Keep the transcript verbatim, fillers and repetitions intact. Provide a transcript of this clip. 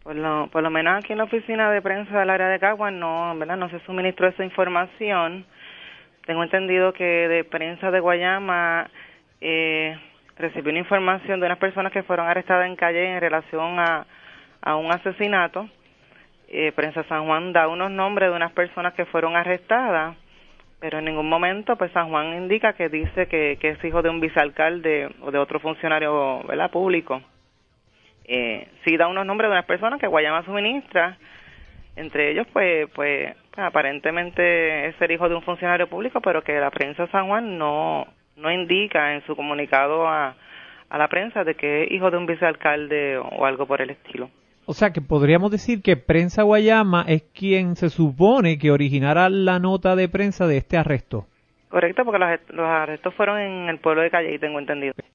Por lo, por lo menos aquí en la oficina de prensa del área de Caguas no, ¿verdad? No se suministró esa información. Tengo entendido que de prensa de Guayama eh, recibió una información de unas personas que fueron arrestadas en calle en relación a, a un asesinato. Eh, Prensa San Juan da unos nombres de unas personas que fueron arrestadas, pero en ningún momento pues San Juan indica que dice que, que es hijo de un vicealcalde o de otro funcionario, ¿verdad?, público. Eh, sí da unos nombres de unas personas que Guayama suministra, entre ellos pues pues aparentemente es ser hijo de un funcionario público, pero que la prensa San Juan no no indica en su comunicado a, a la prensa de que es hijo de un vicealcalde o, o algo por el estilo. O sea que podríamos decir que Prensa Guayama es quien se supone que originará la nota de prensa de este arresto. Correcto, porque los, los arrestos fueron en el pueblo de Calle, tengo entendido.